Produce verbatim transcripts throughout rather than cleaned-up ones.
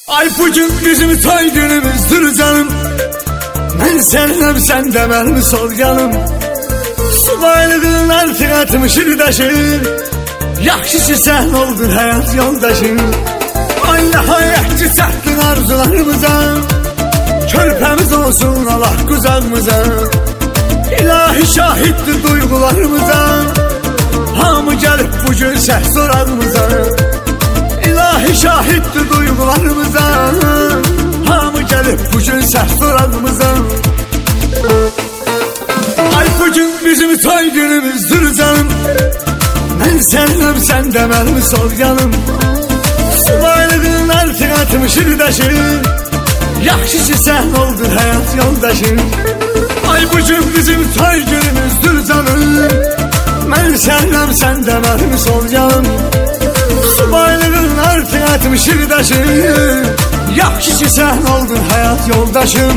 Ay bugün bizim toy günümüzdür canım. Ben sevmem sen demel mi sor canım. Subaylığın artık atmışır daşır. Yaxşısı sen oldun hayat yoldaşın. Allah ayakçı çattın arzularımıza. Körpemiz olsun Allah kuzağımıza. İlahi şahittir duygularımıza. Hamı gelip bugün səh sorarımıza. İlahi şahittir duygularımıza. Hamı gelip bugün səh sorarımıza. Ay bugün bizim toy günümüzdür canım. Ben sevmem sen demel mi sor canım. Subaylığın artık atmışır daşır. Yaxşısı sen oldun hayat yoldaşın. Ay bugün bizim toy günümüzdür canım. Ben sevmem sen demel mi sor canım. Subaylığın artık atmışır daşır. Yaxşısı sen oldun hayat yoldaşım.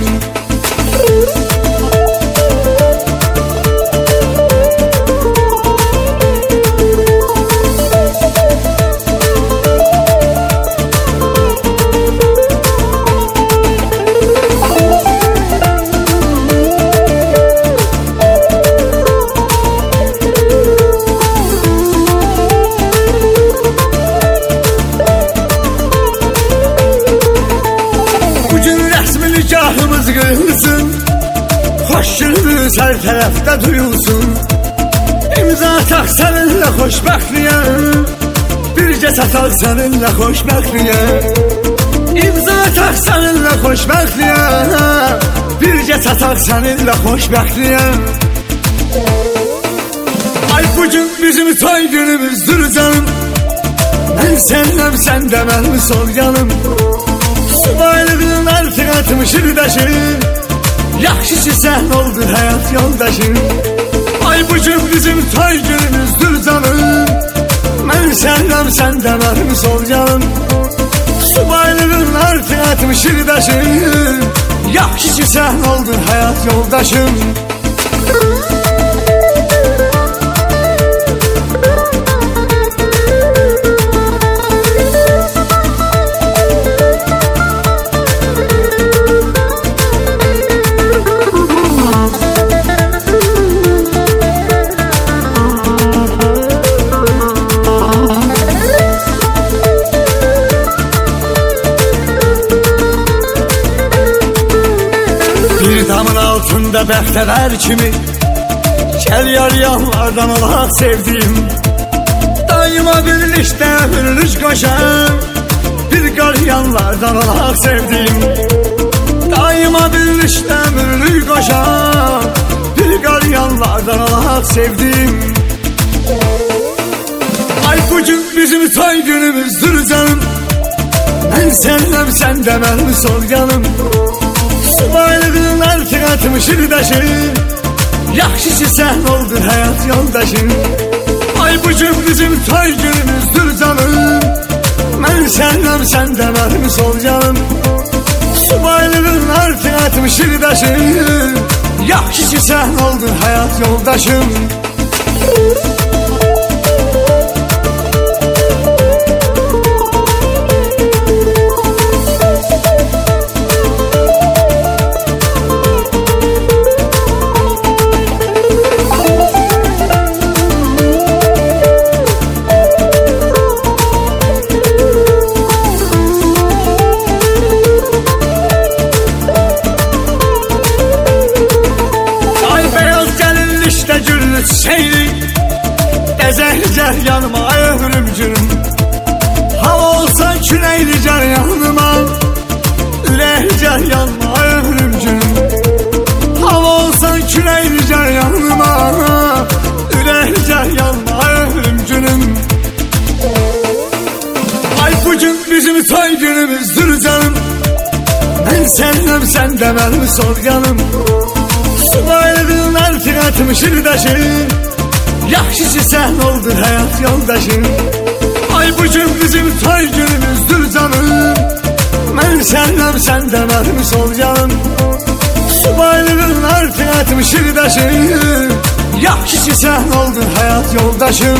Nikahımız kıyılsın, hoş günümüz her tarafta duyulsun. İmza atak seninle xoşbəxtliyə, bircə çatal seninle xoşbəxtliyə. İmza atak seninle xoşbəxtliyə, bircə çatal seninle xoşbəxtliyə. Ay bugün bizim toy günümüzdür canım. Ben sevmem sen demel mi sor canım. Subaylığın artık atmışır daşır. Yaxşısı sen oldun hayat yoldaşın. Ay bugün bizim toy günümüzdür canım. Ben sevmem sen demel mi sor canım. Subaylığın artık atmışır daşır. Yaxşısı sen oldun hayat yoldaşım. Bir damın altında bəxtəvər kimi gəl yar yanlardan olaq sevdiğim. Daima birlikdə hürlük qoşan bir qar yanlardan olaq sevdiğim. Daima birlikdə hürlük qoşan bir qar yanlardan olaq sevdiğim. Ay bugün bizim toy günümüzdür canım. Ben sevmem sen demel mi sor canım. Subaylığın artık atmışır daşır. Yaxşısı sen oldun hayat yoldaşın. Ay bugün bizim toy günümüzdür canım. Ben sevmem sen demel mi sor canım. Subaylığın artık atmışır daşır. Yaxşısı sen oldun hayat yoldaşım. Çiçeği Ezehlicer yanıma ömrüm günüm. Hava olsa küleylicer yanıma, ürehlicer yanıma ömrüm günüm. Hava olsa küleylicer yanıma, ürehlicer yanıma ömrüm günüm. Ay bugün bizim toy günümüzdür canım. Ben sevmem sen demel mi sor canım. Subaylığın artık atmışır daşır. Yaxşısı sen oldun hayat yoldaşın. Ay bugün bizim toy günümüzdür canım. Ben sevmem sen demel mi sor canım. Subaylığın artık atmışır daşır. Yaxşısı sen oldun hayat yoldaşım.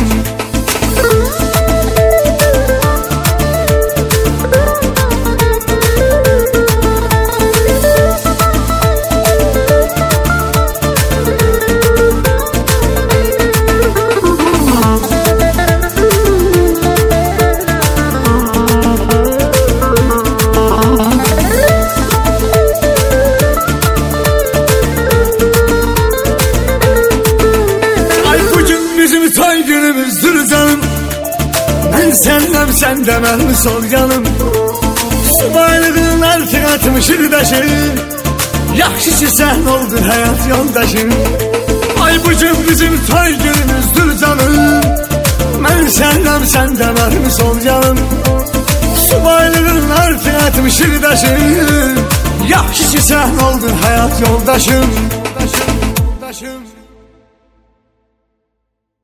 senden sen demel mi sol yanım? Subaylığın artık atmışır daşın. Yaxşı ki sen oldun hayat yoldaşım. Ay bu gün bizim toy günümüzdür canım. Ben senden sen demel mi sol yanım? Subaylığın artık atmışır daşın. Yaxşı ki sen oldun hayat yoldaşım. Yoldaşım, yoldaşım.